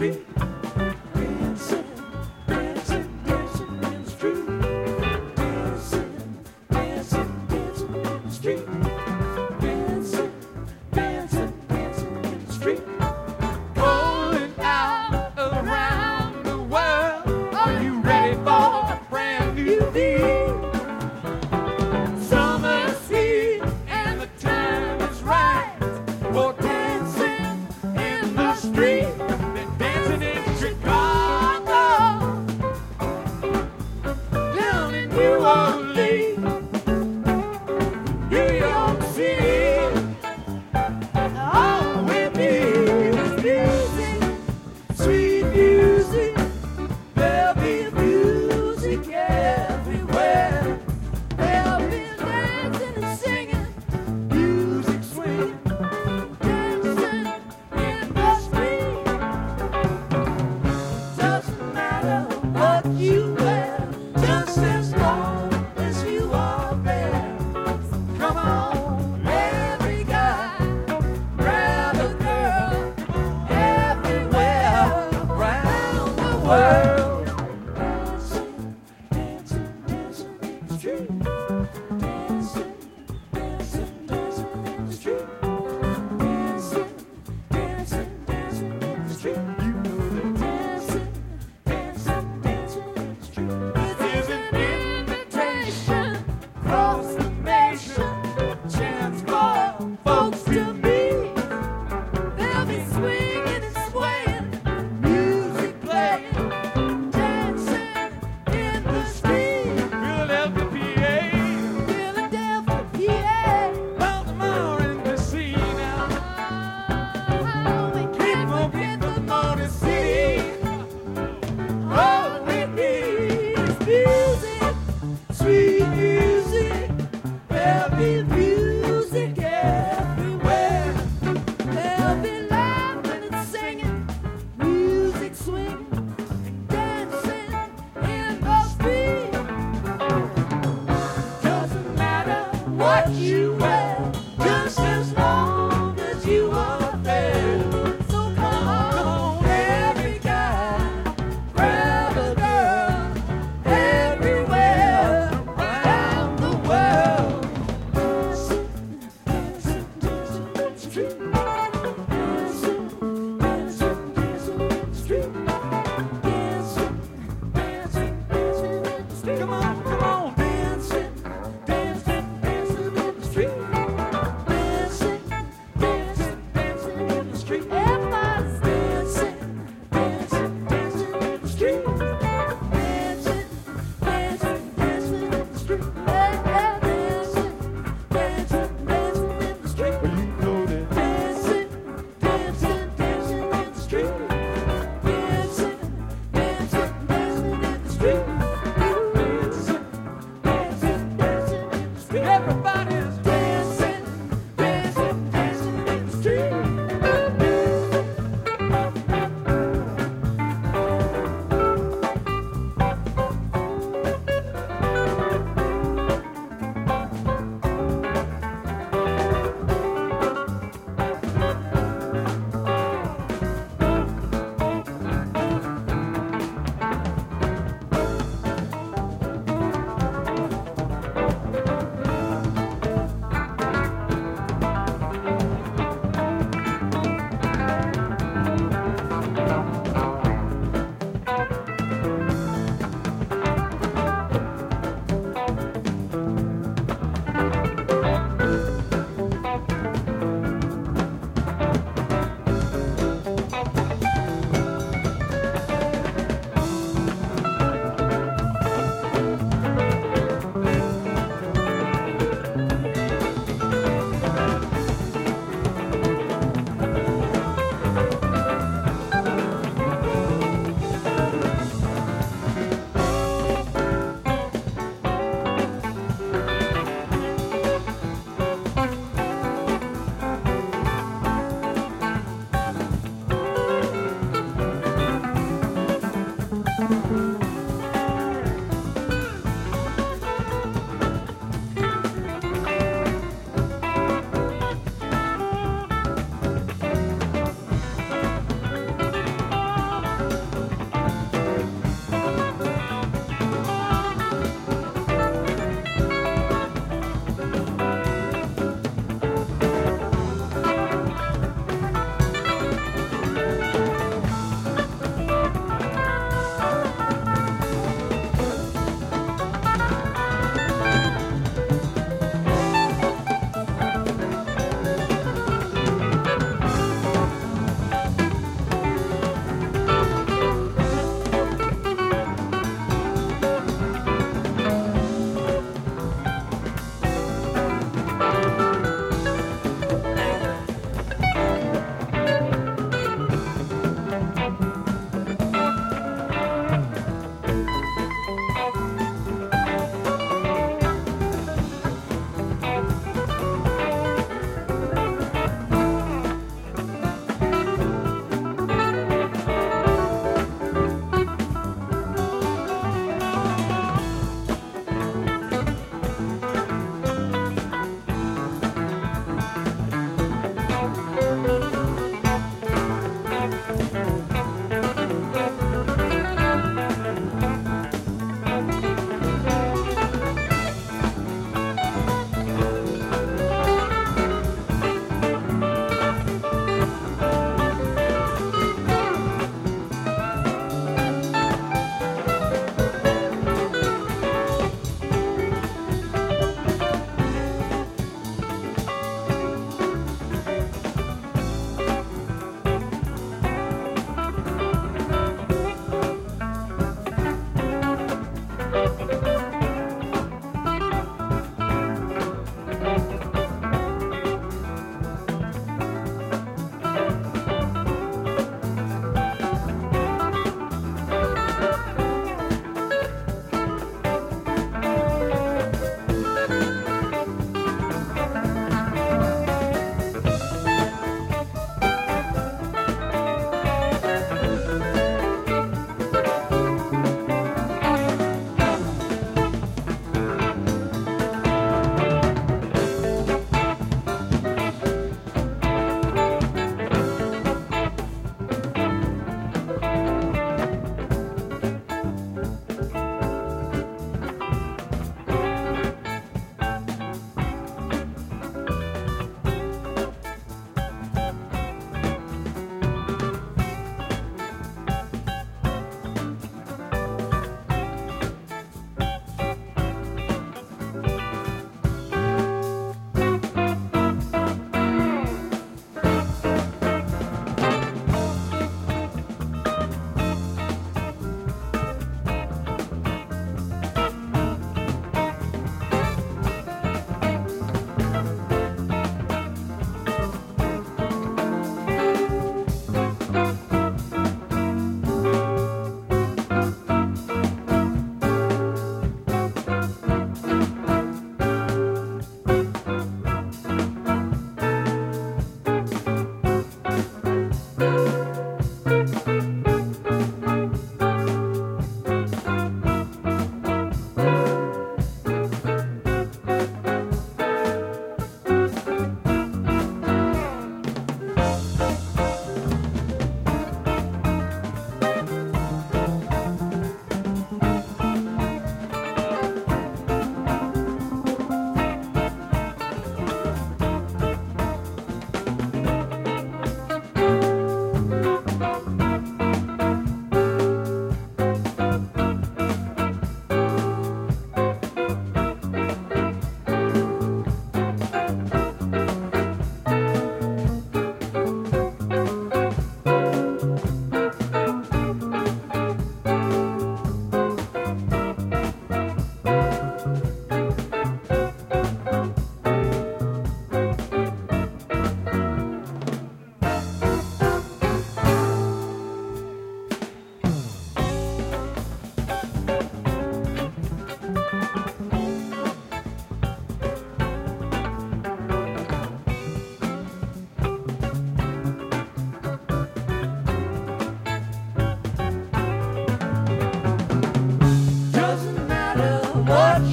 street. Dancing, dancing, dancing in the street. Dancing, dancing, dancing in the street. Dancing, dancing, dancing in the street. Rolling out around the world. Are you ready for a brand new deal? Summer's here and the time is right for dancing in the street. Been dancing in Chicago, down in New Orleans, New York City. All with me is music, sweet music. There'll be music everywhere. There'll be dancing and singing, music swinging, dancing in the street. Doesn't matter what you wear, just as long as you are there. Come on, every guy, grab a girl, everywhere around the world. Dancing, dancing, dancing in the street. Dancing, dancing, dancing in the street. Dancing, dancing, dancing in the street. You know that dancing, dancing, dancing in the street. This is an invitation across the nation. Chance for folks to meet. They'll be swinging and swaying, music playing,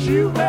you